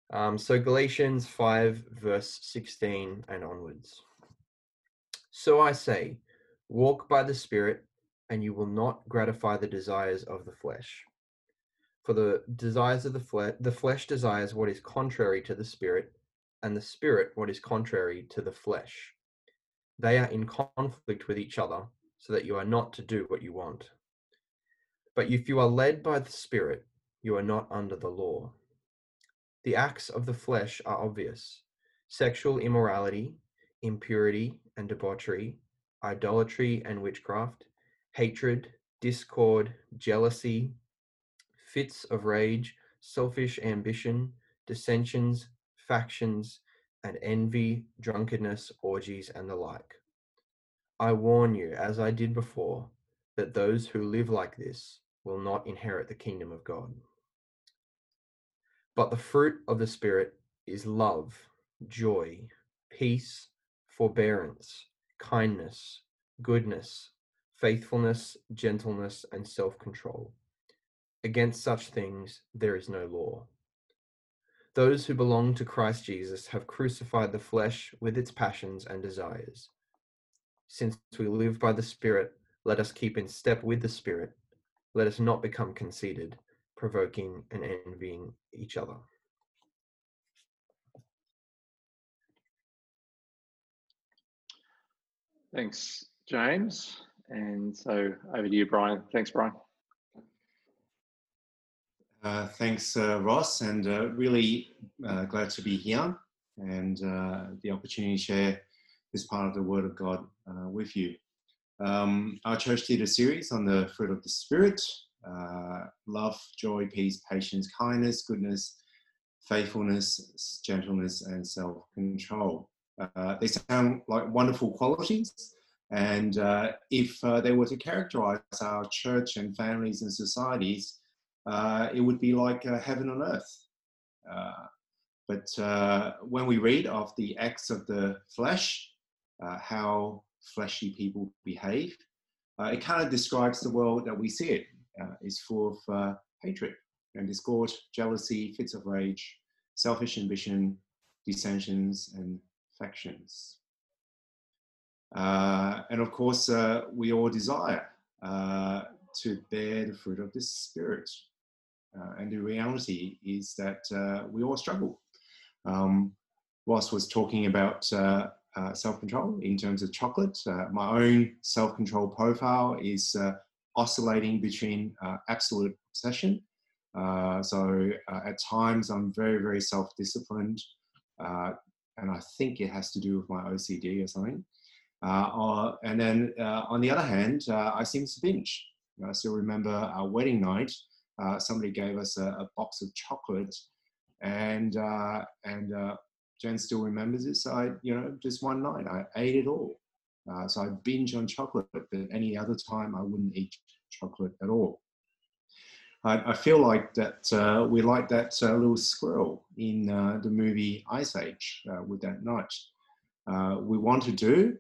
So Galatians 5, verse 16 and onwards. So I say, walk by the Spirit, and you will not gratify the desires of the flesh. For the desires of the flesh desires what is contrary to the Spirit, and the Spirit what is contrary to the flesh. They are in conflict with each other, so that you are not to do what you want. But if you are led by the Spirit, you are not under the law. The acts of the flesh are obvious: sexual immorality, impurity and debauchery, idolatry and witchcraft, hatred, discord, jealousy, fits of rage, selfish ambition, dissensions, factions, and envy, drunkenness, orgies, and the like. I warn you, as I did before, that those who live like this will not inherit the kingdom of God. But the fruit of the Spirit is love, joy, peace, forbearance, kindness, goodness, faithfulness, gentleness, and self-control. Against such things there is no law. Those who belong to Christ Jesus have crucified the flesh with its passions and desires. Since we live by the Spirit, let us keep in step with the Spirit. Let us not become conceited, provoking and envying each other. Thanks, James. And so over to you, Brian. Thanks, Brian. Thanks, Ross, and really glad to be here and the opportunity to share this part of the Word of God with you. Our church did a series on the fruit of the Spirit: love, joy, peace, patience, kindness, goodness, faithfulness, gentleness, and self-control. They sound like wonderful qualities, and if they were to characterize our church and families and societies, it would be like heaven on earth. But when we read of the acts of the flesh, how fleshy people behave, it kind of describes the world that we see it. It's full of hatred and discord, jealousy, fits of rage, selfish ambition, dissensions, and factions. And of course, we all desire to bear the fruit of the Spirit. And the reality is that we all struggle. Ross was talking about self-control in terms of chocolate. My own self-control profile is oscillating between absolute obsession. So at times I'm very, very self-disciplined, and I think it has to do with my OCD or something. And then on the other hand, I seem to binge. I still remember our wedding night. Somebody gave us a box of chocolate, and Jen still remembers it. So just one night I ate it all. So I binge on chocolate, but any other time I wouldn't eat chocolate at all. I feel like that we're like that little squirrel in the movie Ice Age with that nut. We want to do,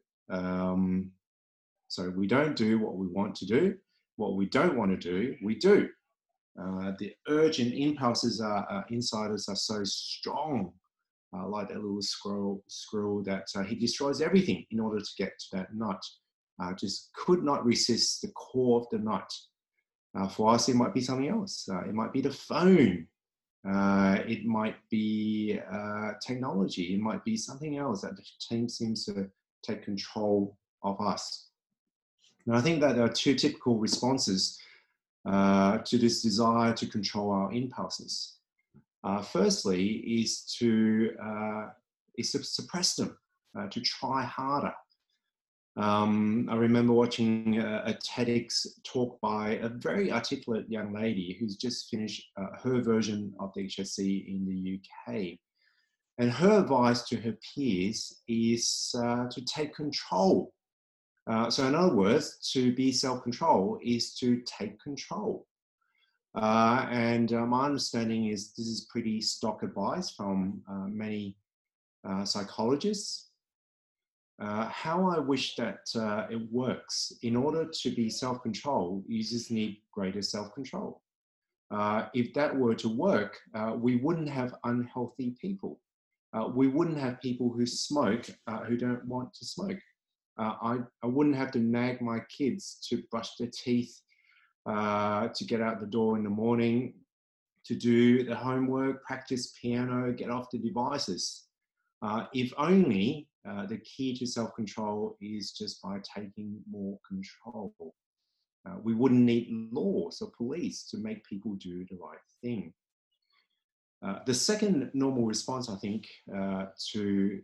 so we don't do what we want to do. What we don't want to do, we do. The urge and impulses inside us are so strong, like that little squirrel that he destroys everything in order to get to that nut. Just could not resist the core of the nut. For us, it might be something else. It might be the phone. It might be technology. It might be something else that seems to take control of us. And I think that there are two typical responses to this desire to control our impulses. Firstly, is to suppress them, to try harder. I remember watching a TEDx talk by a very articulate young lady who's just finished her version of the HSC in the UK. And her advice to her peers is to take control. So in other words, to be self-control is to take control. And my understanding is this is pretty stock advice from many psychologists. How I wish that it works. In order to be self-control, you just need greater self-control. if that were to work, we wouldn't have unhealthy people. We wouldn't have people who smoke who don't want to smoke. I wouldn't have to nag my kids to brush their teeth, to get out the door in the morning, to do the homework, practice piano, get off the devices. If only the key to self-control is just by taking more control. We wouldn't need laws or police to make people do the right thing. The second normal response, I think, to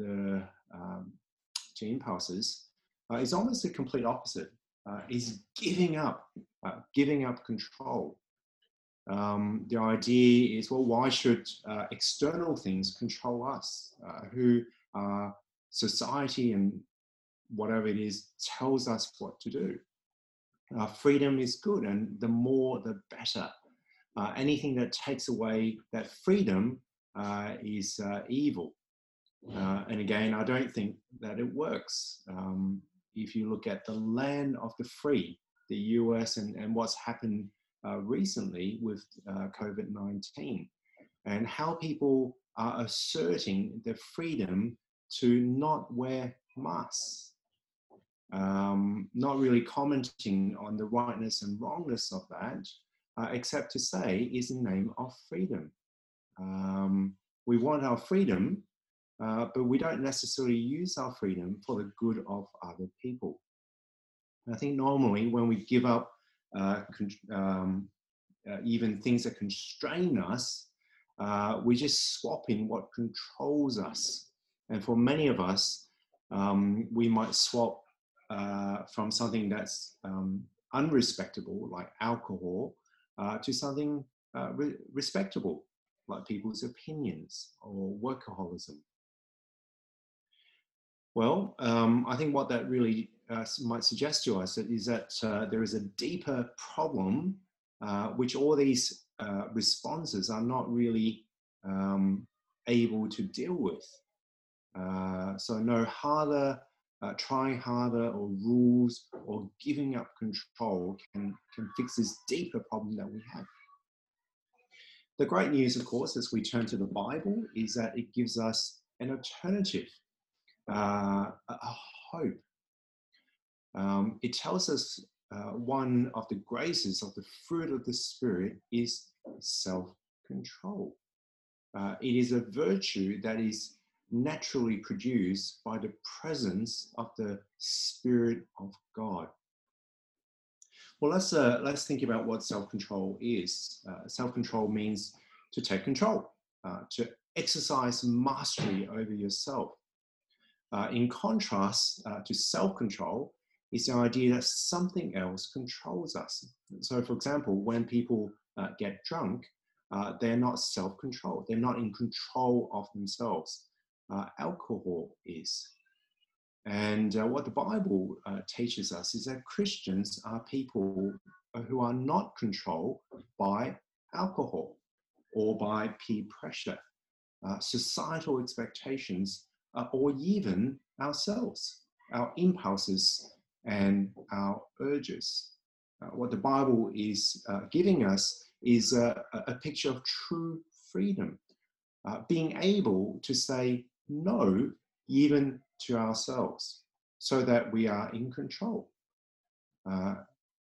impulses is almost the complete opposite. Is giving up control. The idea is, well, why should external things control us? Who society and whatever it is tells us what to do. Freedom is good, and the more the better. Anything that takes away that freedom is evil. And again, I don't think that it works. If you look at the land of the free, the US, and what's happened recently with COVID-19, and how people are asserting the freedom to not wear masks, not really commenting on the rightness and wrongness of that, except to say is in the name of freedom. We want our freedom, but we don't necessarily use our freedom for the good of other people. And I think normally when we give up even things that constrain us, we just swap in what controls us. And for many of us, we might swap from something that's unrespectable, like alcohol, to something respectable, like people's opinions or workaholism. Well, I think what that really might suggest to us is that there is a deeper problem which all these responses are not really able to deal with. So no harder, trying harder, or rules, or giving up control can fix this deeper problem that we have. The great news, of course, as we turn to the Bible, is that it gives us an alternative, a hope. It tells us one of the graces of the fruit of the Spirit is self-control. It is a virtue that is naturally produced by the presence of the Spirit of God. Well, let's think about what self-control is. Self-control means to take control, to exercise mastery over yourself. In contrast to self-control, is the idea that something else controls us. So, for example, when people get drunk, they're not self-controlled. They're not in control of themselves. Alcohol is. And what the Bible teaches us is that Christians are people who are not controlled by alcohol or by peer pressure, societal expectations, or even ourselves, our impulses and our urges. What the Bible is giving us is a picture of true freedom, being able to say no even to ourselves, so that we are in control of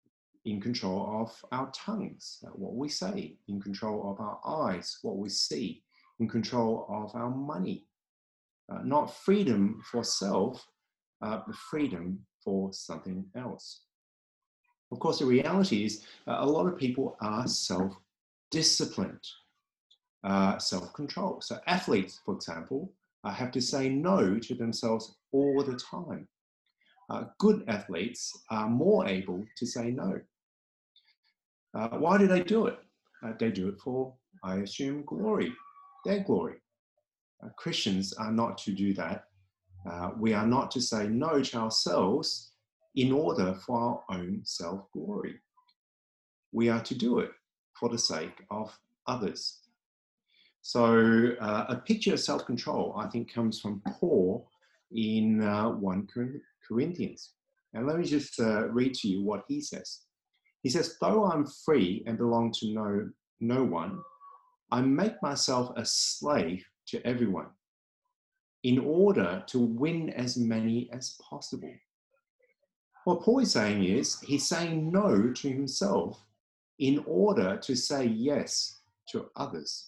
our tongues, what we say, in control of our eyes, what we see, in control of our money. Not freedom for self, but freedom for something else. Of course, the reality is a lot of people are self-disciplined, self-controlled. So athletes, for example, have to say no to themselves all the time. Good athletes are more able to say no. Why do they do it? They do it for, I assume, glory, their glory. Christians are not to do that. We are not to say no to ourselves in order for our own self-glory. We are to do it for the sake of others. So a picture of self-control, I think, comes from Paul in 1 Corinthians. And let me just read to you what he says. He says, though I'm free and belong to no one, I make myself a slave to everyone in order to win as many as possible. What Paul is saying is, he's saying no to himself in order to say yes to others.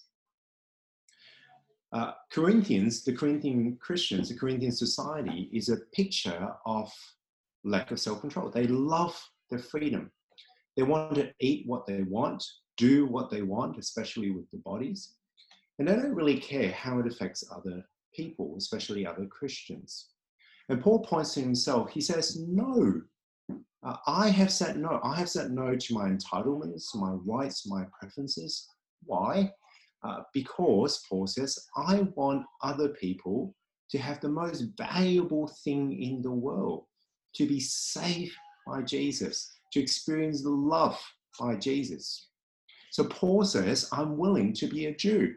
Corinthians, the Corinthian Christians, the Corinthian society is a picture of lack of self-control. They love their freedom. They want to eat what they want, do what they want, especially with the bodies. And they don't really care how it affects other people, especially other Christians. And Paul points to himself. He says, no, I have said no. I have said no to my entitlements, my rights, my preferences. Why? Because, Paul says, I want other people to have the most valuable thing in the world, to be saved by Jesus, to experience the love by Jesus. So Paul says, I'm willing to be a Jew.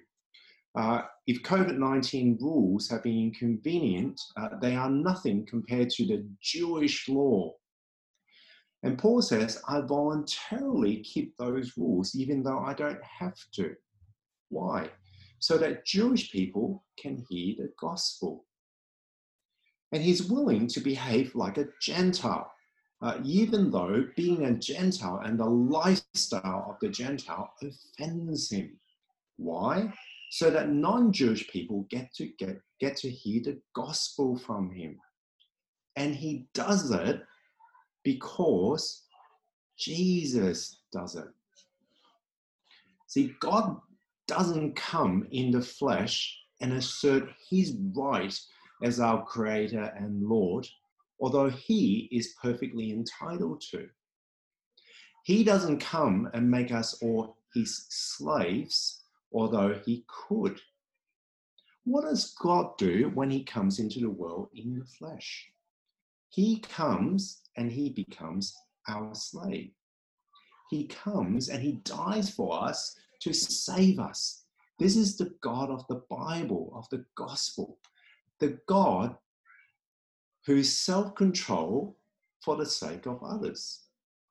If COVID-19 rules have been inconvenient, they are nothing compared to the Jewish law. And Paul says, I voluntarily keep those rules, even though I don't have to. Why? So that Jewish people can hear the gospel. And he's willing to behave like a Gentile, even though being a Gentile and the lifestyle of the Gentile offends him. Why? So that non-Jewish people get to hear the gospel from him. And he does it because Jesus does it. See, God doesn't come in the flesh and assert his right as our creator and Lord, although he is perfectly entitled to. He doesn't come and make us all his slaves, although he could. What does God do when he comes into the world in the flesh? He comes and he becomes our slave. He comes and he dies for us to save us. This is the God of the Bible, of the gospel, the God whose self-control for the sake of others.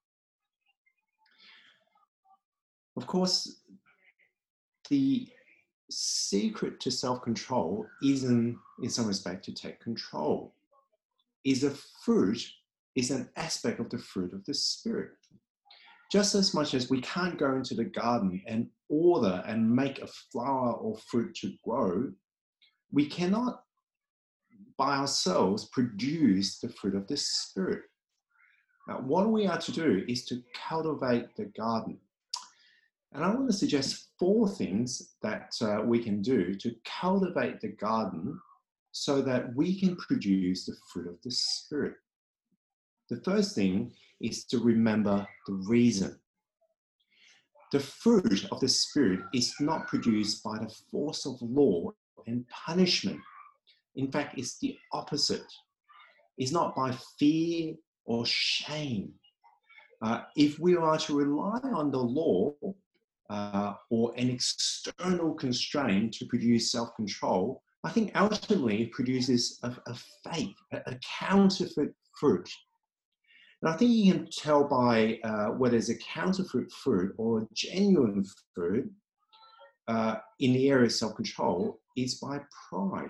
Of course, the secret to self-control isn't, in some respect, to take control. Is an aspect of the fruit of the Spirit. Just as much as we can't go into the garden and order and make a flower or fruit to grow, we cannot by ourselves produce the fruit of the Spirit. Now, what we are to do is to cultivate the garden. And I want to suggest 4 things that we can do to cultivate the garden so that we can produce the fruit of the Spirit. The first thing is to remember the reason. The fruit of the Spirit is not produced by the force of law and punishment. In fact, it's the opposite. It's not by fear or shame. If we are to rely on the law or an external constraint to produce self-control, I think ultimately it produces a fake, a counterfeit fruit. And I think you can tell by whether it's a counterfeit fruit or a genuine fruit in the area of self-control is by pride.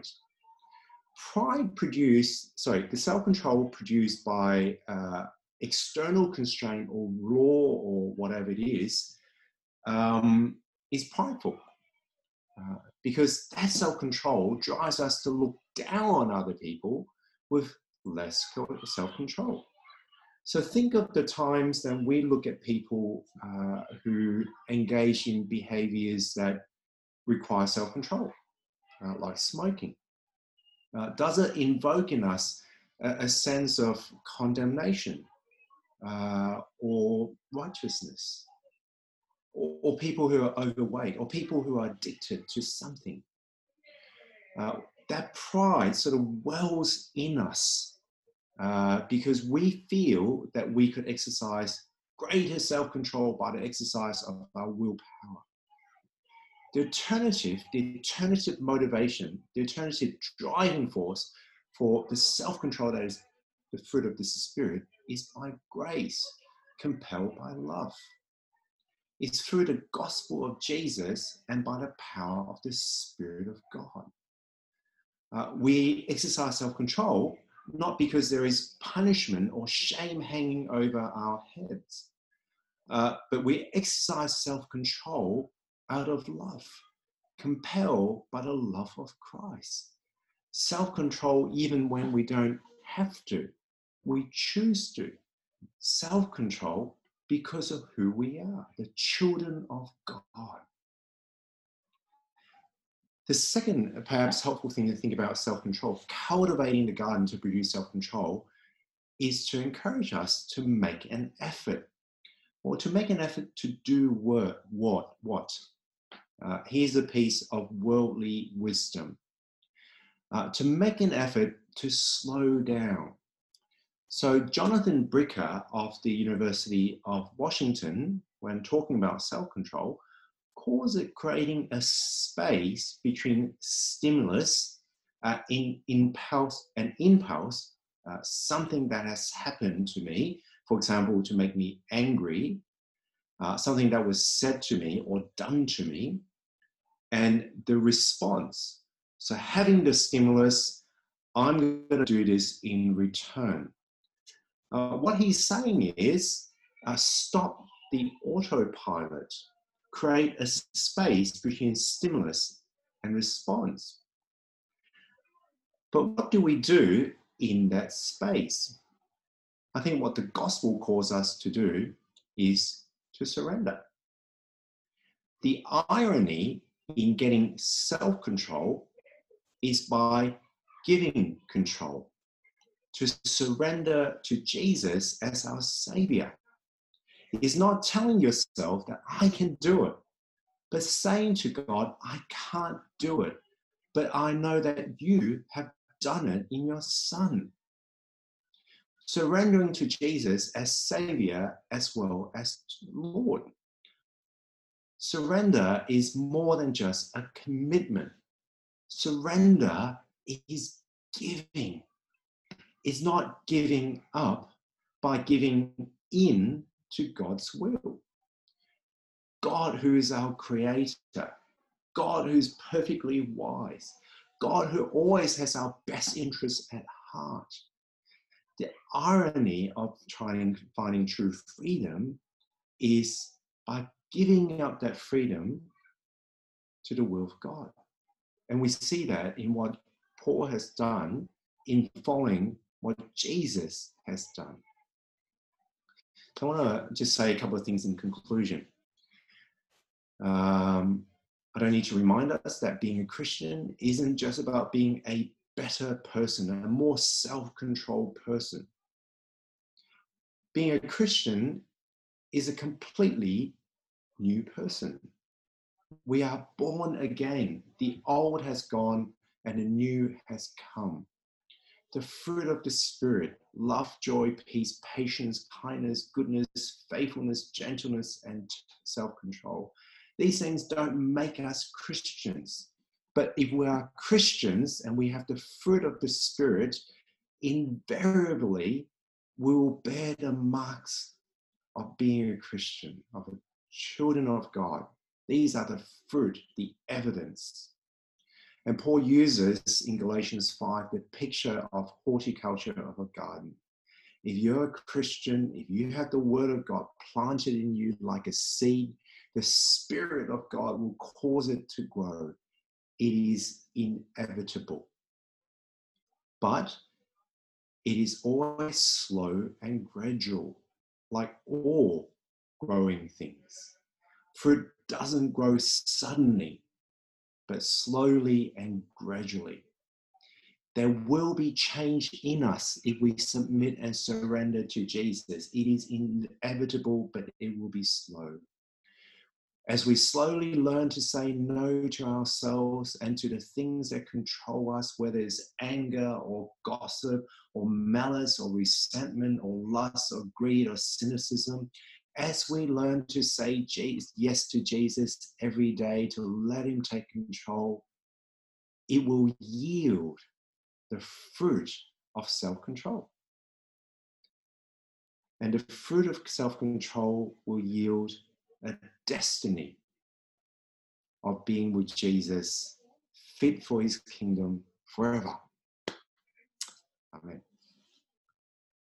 The self-control produced by external constraint or law or whatever it is prideful. Because that self-control drives us to look down on other people with less self-control. So think of the times that we look at people who engage in behaviors that require self-control, like smoking. Does it invoke in us a sense of condemnation or righteousness? Or people who are overweight, or people who are addicted to something? That pride sort of wells in us because we feel that we could exercise greater self-control by the exercise of our willpower. The alternative motivation, the alternative driving force for the self-control that is the fruit of the Spirit is by grace. compelled by love. It's through the gospel of Jesus and by the power of the Spirit of God. We exercise self-control not because there is punishment or shame hanging over our heads, but we exercise self-control out of love, compelled by the love of Christ. Self-control even when we don't have to, we choose to. Self-control because of who we are, the children of God. The second, perhaps helpful thing to think about self-control, cultivating the garden to produce self-control, is to encourage us to make an effort, or to make an effort to do what? Here's a piece of worldly wisdom. To make an effort to slow down. So Jonathan Bricker of the University of Washington, when talking about self-control, calls it creating a space between stimulus, impulse, something that has happened to me, for example, to make me angry, something that was said to me or done to me, and the response. So having the stimulus, I'm going to do this in return. What he's saying is stop the autopilot, create a space between stimulus and response. But what do we do in that space? I think what the gospel calls us to do is to surrender. The irony in getting self-control is by giving control, to surrender to Jesus as our Savior. It is not telling yourself that I can do it, but saying to God, I can't do it, but I know that you have done it in your Son. Surrendering to Jesus as Savior as well as Lord. Surrender is more than just a commitment. Surrender is giving. It's not giving up by giving in to God's will. God, who is our creator, God who's perfectly wise, God who always has our best interests at heart. The irony of finding true freedom is by giving up that freedom to the will of God. And we see that in what Paul has done in following what Jesus has done. So I want to just say a couple of things in conclusion. I don't need to remind us that being a Christian isn't just about being a better person, a more self-controlled person. Being a Christian is a completely new person. We are born again. The old has gone and the new has come. The fruit of the Spirit, love, joy, peace, patience, kindness, goodness, faithfulness, gentleness, and self-control. These things don't make us Christians. But if we are Christians and we have the fruit of the Spirit, invariably we will bear the marks of being a Christian, of the children of God. These are the fruit, the evidence. And Paul uses in Galatians 5 the picture of horticulture of a garden. If you're a Christian, if you have the word of God planted in you like a seed, the Spirit of God will cause it to grow. It is inevitable. But it is always slow and gradual, like all growing things. Fruit doesn't grow suddenly, but slowly and gradually. There will be change in us if we submit and surrender to Jesus. It is inevitable, but it will be slow. As we slowly learn to say no to ourselves and to the things that control us, whether it's anger or gossip or malice or resentment or lust or greed or cynicism, as we learn to say yes to Jesus every day, to let him take control, it will yield the fruit of self-control. And the fruit of self-control will yield a destiny of being with Jesus, fit for his kingdom forever.